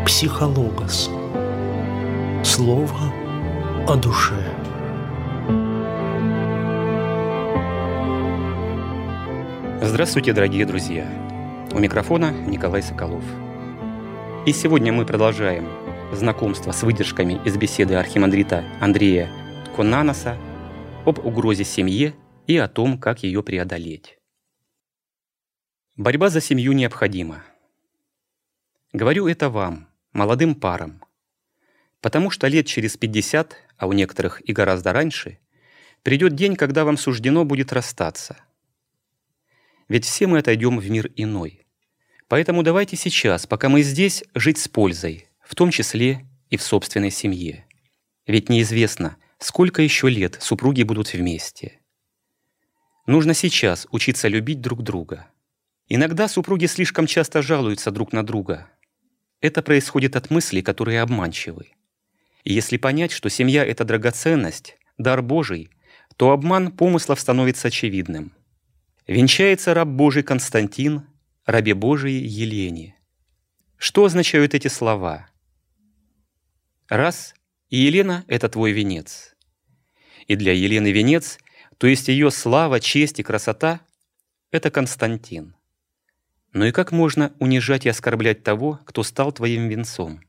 Психологос. Слово о душе. Здравствуйте, дорогие друзья! У микрофона Николай Соколов. И сегодня мы продолжаем знакомство с выдержками из беседы архимандрита Андрея Конаноса об угрозе семье и о том, как ее преодолеть. Борьба за семью необходима. Говорю это вам, молодым парам, потому что лет через 50, а у некоторых и гораздо раньше, придет день, когда вам суждено будет расстаться. Ведь все мы отойдем в мир иной. Поэтому давайте сейчас, пока мы здесь, жить с пользой, в том числе и в собственной семье. Ведь неизвестно, сколько еще лет супруги будут вместе. Нужно сейчас учиться любить друг друга. Иногда супруги слишком часто жалуются друг на друга. Это происходит от мыслей, которые обманчивы. И если понять, что семья — это драгоценность, дар Божий, то обман помыслов становится очевидным. Венчается раб Божий Константин, рабе Божией Елене. Что означают эти слова? Раз — и Елена — это твой венец. И для Елены венец, то есть ее слава, честь и красота — это Константин. Но и как можно унижать и оскорблять того, кто стал твоим венцом?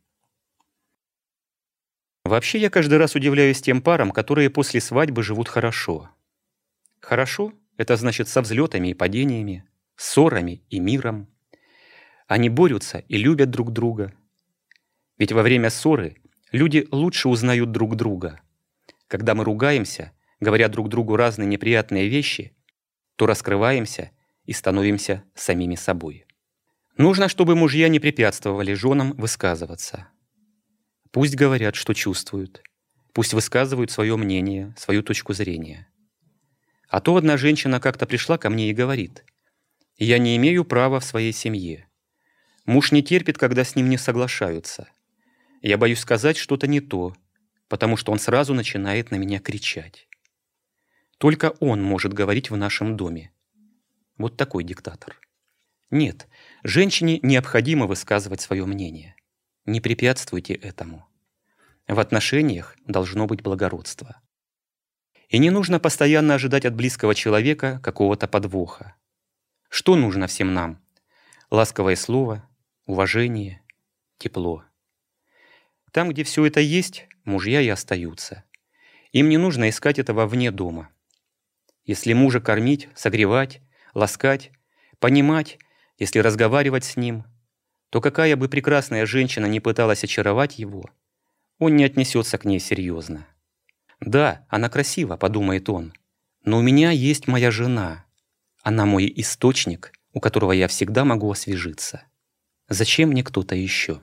Вообще, я каждый раз удивляюсь тем парам, которые после свадьбы живут хорошо. Хорошо — это значит со взлетами и падениями, ссорами и миром. Они борются и любят друг друга. Ведь во время ссоры люди лучше узнают друг друга. Когда мы ругаемся, говоря друг другу разные неприятные вещи, то раскрываемся и становимся самими собой. Нужно, чтобы мужья не препятствовали женам высказываться. Пусть говорят, что чувствуют. Пусть высказывают свое мнение, свою точку зрения. А то одна женщина как-то пришла ко мне и говорит: «Я не имею права в своей семье. Муж не терпит, когда с ним не соглашаются. Я боюсь сказать что-то не то, потому что он сразу начинает на меня кричать. Только он может говорить в нашем доме». Вот такой диктатор. Нет, женщине необходимо высказывать свое мнение. Не препятствуйте этому. В отношениях должно быть благородство. И не нужно постоянно ожидать от близкого человека какого-то подвоха. Что нужно всем нам? Ласковое слово, уважение, тепло. Там, где все это есть, мужья и остаются. Им не нужно искать этого вне дома. Если мужа кормить, согревать, ласкать, понимать, если разговаривать с ним, то какая бы прекрасная женщина ни пыталась очаровать его, он не отнесется к ней серьезно. Да, она красива, подумает он, но у меня есть моя жена. Она мой источник, у которого я всегда могу освежиться. Зачем мне кто-то еще?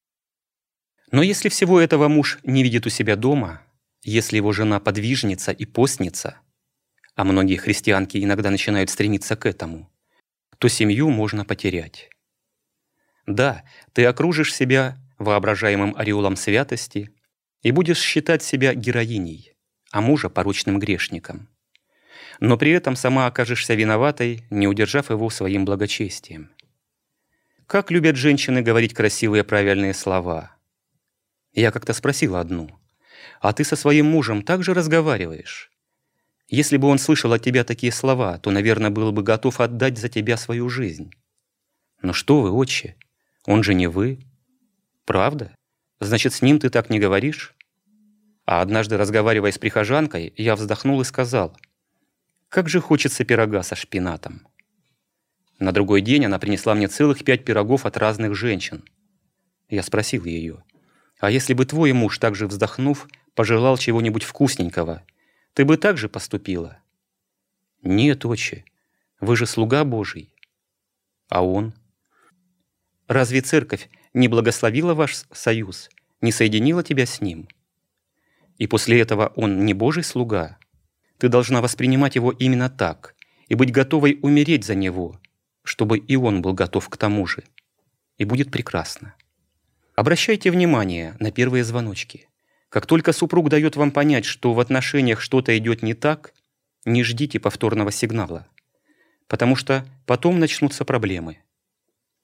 Но если всего этого муж не видит у себя дома, если его жена подвижница и постница, а многие христианки иногда начинают стремиться к этому, то семью можно потерять. Да, ты окружишь себя воображаемым ореолом святости и будешь считать себя героиней, а мужа порочным грешником. Но при этом сама окажешься виноватой, не удержав его своим благочестием. Как любят женщины говорить красивые правильные слова. Я как-то спросила одну: «А ты со своим мужем так же разговариваешь? Если бы он слышал от тебя такие слова, то, наверное, был бы готов отдать за тебя свою жизнь». «Ну что вы, отче, он же не вы». «Правда? Значит, с ним ты так не говоришь?» А однажды, разговаривая с прихожанкой, я вздохнул и сказал: «Как же хочется пирога со шпинатом». На другой день она принесла мне целых 5 пирогов от разных женщин. Я спросил ее: «А если бы твой муж, также вздохнув, пожелал чего-нибудь вкусненького, ты бы так же поступила?» «Нет, отче, вы же слуга Божий». «А он?» «Разве церковь не благословила ваш союз, не соединила тебя с ним? И после этого он не Божий слуга? Ты должна воспринимать его именно так и быть готовой умереть за него, чтобы и он был готов к тому же. И будет прекрасно». Обращайте внимание на первые звоночки. Как только супруг дает вам понять, что в отношениях что-то идет не так, не ждите повторного сигнала, потому что потом начнутся проблемы.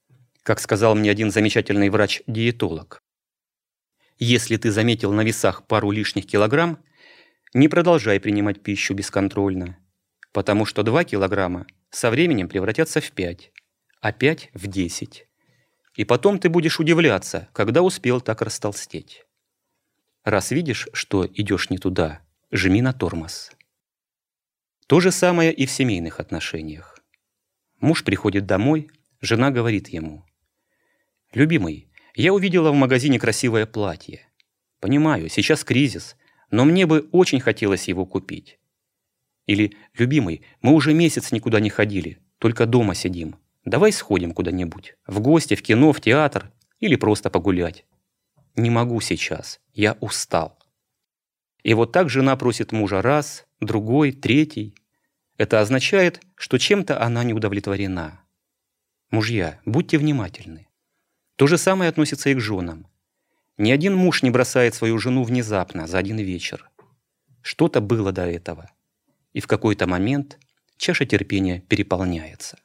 Как сказал мне один замечательный врач-диетолог, если ты заметил на весах пару лишних килограмм, не продолжай принимать пищу бесконтрольно, потому что 2 килограмма со временем превратятся в 5, а 5 в 10. И потом ты будешь удивляться, когда успел так растолстеть. Раз видишь, что идешь не туда, жми на тормоз. То же самое и в семейных отношениях. Муж приходит домой, жена говорит ему: «Любимый, я увидела в магазине красивое платье. Понимаю, сейчас кризис, но мне бы очень хотелось его купить». Или: «Любимый, мы уже месяц никуда не ходили, только дома сидим. Давай сходим куда-нибудь, в гости, в кино, в театр или просто погулять». «Не могу сейчас, я устал». И вот так жена просит мужа раз, другой, третий. Это означает, что чем-то она не удовлетворена. Мужья, будьте внимательны. То же самое относится и к женам. Ни один муж не бросает свою жену внезапно, за один вечер. Что-то было до этого. И в какой-то момент чаша терпения переполняется.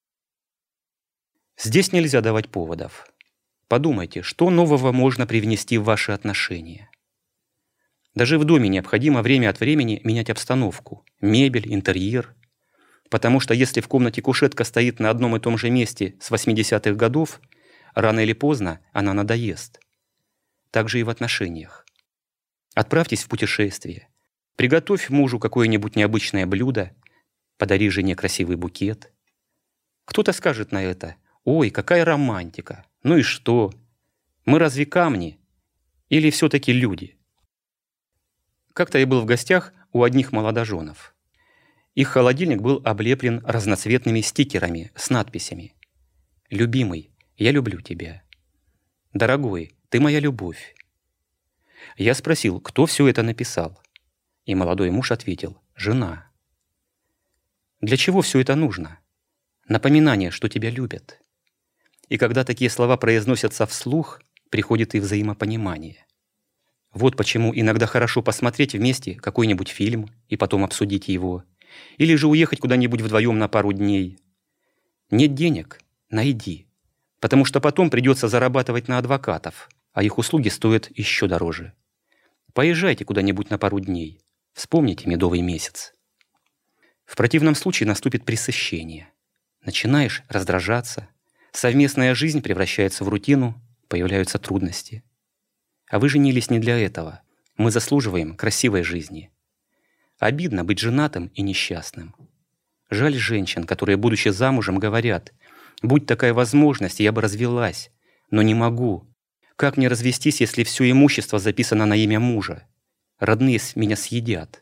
Здесь нельзя давать поводов. Подумайте, что нового можно привнести в ваши отношения. Даже в доме необходимо время от времени менять обстановку, мебель, интерьер. Потому что если в комнате кушетка стоит на одном и том же месте с 80-х годов, рано или поздно она надоест. Так же и в отношениях. Отправьтесь в путешествие. Приготовь мужу какое-нибудь необычное блюдо, подари жене красивый букет. Кто-то скажет на это: «Ой, какая романтика! Ну и что? Мы разве камни? Или все-таки люди?» Как-то я был в гостях у одних молодоженов. Их холодильник был облеплен разноцветными стикерами с надписями: «Любимый, я люблю тебя», «Дорогой, ты моя любовь». Я спросил, кто все это написал. И молодой муж ответил: «Жена». Для чего все это нужно? Напоминание, что тебя любят. И когда такие слова произносятся вслух, приходит и взаимопонимание. Вот почему иногда хорошо посмотреть вместе какой-нибудь фильм и потом обсудить его. Или же уехать куда-нибудь вдвоем на пару дней. Нет денег? Найди. Потому что потом придется зарабатывать на адвокатов, а их услуги стоят еще дороже. Поезжайте куда-нибудь на пару дней. Вспомните медовый месяц. В противном случае наступит пресыщение. Начинаешь раздражаться. Совместная жизнь превращается в рутину, появляются трудности. А вы женились не для этого. Мы заслуживаем красивой жизни. Обидно быть женатым и несчастным. Жаль женщин, которые, будучи замужем, говорят: «Будь такая возможность, я бы развелась, но не могу. Как мне развестись, если все имущество записано на имя мужа? Родные меня съедят».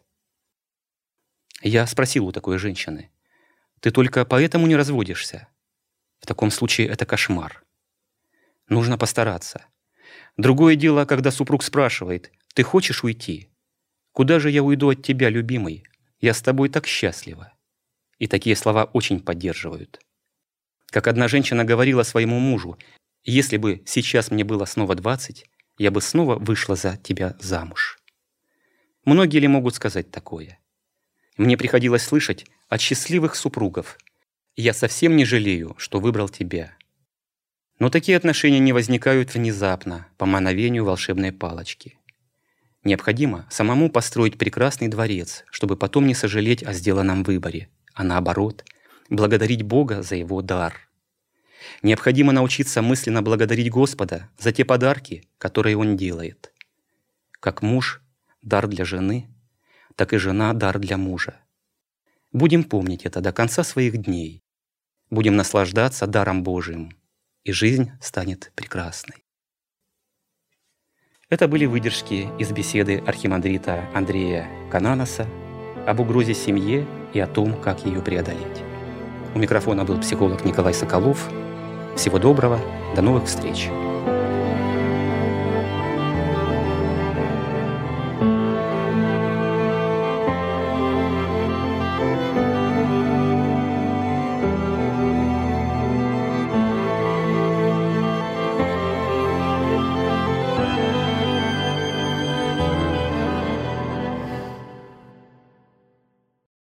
Я спросил у такой женщины: «Ты только поэтому не разводишься?» В таком случае это кошмар. Нужно постараться. Другое дело, когда супруг спрашивает: «Ты хочешь уйти?» «Куда же я уйду от тебя, любимый? Я с тобой так счастлива». И такие слова очень поддерживают. Как одна женщина говорила своему мужу: «Если бы сейчас мне было снова 20, я бы снова вышла за тебя замуж». Многие ли могут сказать такое? Мне приходилось слышать от счастливых супругов: «Я совсем не жалею, что выбрал тебя». Но такие отношения не возникают внезапно, по мановению волшебной палочки. Необходимо самому построить прекрасный дворец, чтобы потом не сожалеть о сделанном выборе, а наоборот, благодарить Бога за Его дар. Необходимо научиться мысленно благодарить Господа за те подарки, которые Он делает. Как муж – дар для жены, так и жена – дар для мужа. Будем помнить это до конца своих дней. Будем наслаждаться даром Божиим, и жизнь станет прекрасной. Это были выдержки из беседы архимандрита Андрея Кананаса об угрозе семье и о том, как ее преодолеть. У микрофона был психолог Николай Соколов. Всего доброго, до новых встреч!